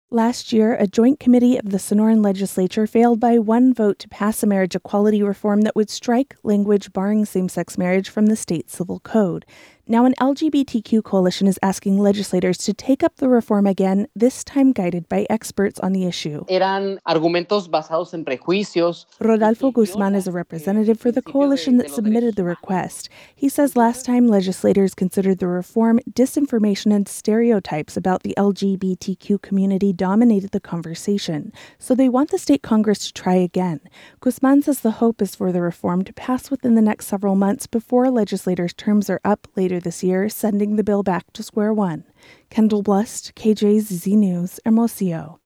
Last year, a joint committee of the Sonoran legislature failed by one vote to pass a marriage equality reform that would strike language barring same-sex marriage from the state civil code. Now, an LGBTQ coalition is asking legislators to take up the reform again, this time guided by experts on the issue. Eran argumentos basados en prejuicios. Rodolfo Guzman is a representative for the coalition that submitted the request. He says last time legislators considered the reform, disinformation and stereotypes about the LGBTQ community dominated the conversation. So they want the state Congress to try again. Guzman says the hope is for the reform to pass within the next several months before legislators' terms are up later this year, sending the bill back to square one. Kendall Blust, KJZZ News, Hermosillo.